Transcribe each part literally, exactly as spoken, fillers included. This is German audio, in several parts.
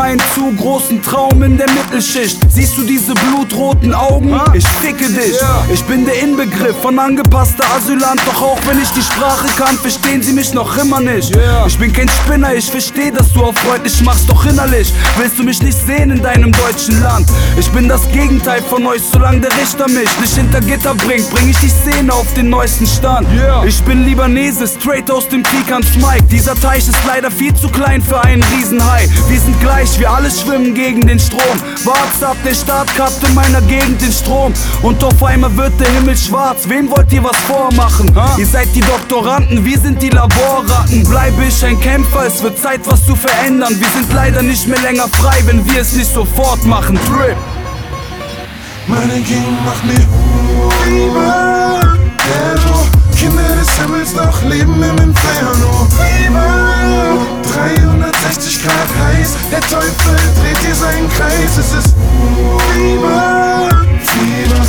einen zu großen Traum in der Mittelschicht. Siehst du diese blutroten Augen? Ich ficke dich. Ich bin der Inbegriff von angepasster Asylant. Doch auch wenn ich die Sprache kann, verstehen sie mich noch immer nicht. Ich bin kein Spinner, ich verstehe, dass du auf freundlich machst. Doch innerlich willst du mich nicht sehen in deinem deutschen Land. Ich bin das Gegenteil von euch, solange der Richter mich nicht hinter Gitter bringt, bring ich die Szene auf den neuesten Stand. Ich bin Libanese, straight aus dem Krieg ans Mike. Dieser Teich ist leider viel zu klein für einen Riesenhai. Wir sind gleich, wir alle schwimmen gegen den Strom. Wart's ab, der Staat kappt in meiner Gegend den Strom. Und auf einmal wird der Himmel schwarz. Wem wollt ihr was vormachen? Ha? Ihr seid die Doktoranden, wir sind die Laborratten. Bleibe ich ein Kämpfer, es wird Zeit, was zu verändern. Wir sind leider nicht mehr länger frei, wenn wir es nicht sofort machen. Drip. Meine Gegend macht mir Fieber, Terror. Kinder des Himmels, doch leben im Inferno. Fieber, dreihundertsechzig Grad heiß. Der Teufel dreht hier seinen Kreis. Es ist Fieber, Fieber,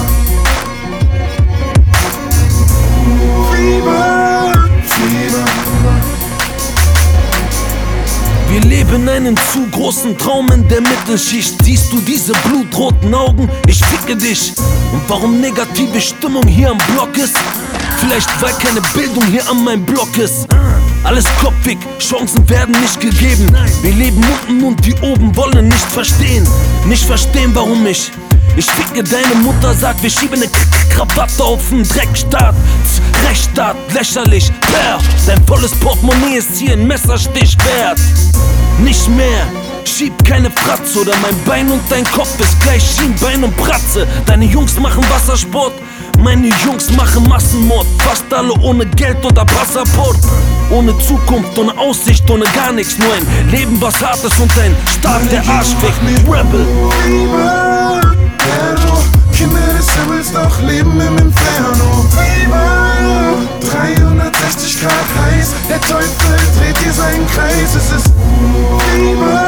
Fieber, Fieber. Wir leben einen zu großen Traum in der Mittelschicht. Siehst du diese blutroten Augen? Ich ficke dich. Und warum negative Stimmung hier am Block ist? Vielleicht weil keine Bildung hier an meinem Block ist. Alles kopfig, Chancen werden nicht gegeben. Wir leben unten und die oben wollen nicht verstehen. Nicht verstehen, warum ich Ich ficke deine Mutter, sagt, wir schieben ne Krawatte auf den Dreckstaat. Rechtsstaat, lächerlich, per. Dein volles Portemonnaie ist hier ein Messerstich wert. Nicht mehr, schieb keine Fratze oder mein Bein und dein Kopf ist gleich Schienbein und Bratze. Deine Jungs machen Wassersport, meine Jungs machen Massenmord. Fast alle ohne Geld oder Passaport. Ohne Zukunft, ohne Aussicht, ohne gar nichts. Nur ein Leben, was hart ist und ein Staat, der Arsch fickt. Rebel. Terror, Kinder des Himmels, doch leben im Inferno. Fieber, dreihundertsechzig Grad heiß. Der Teufel dreht hier seinen Kreis. Es ist Fieber.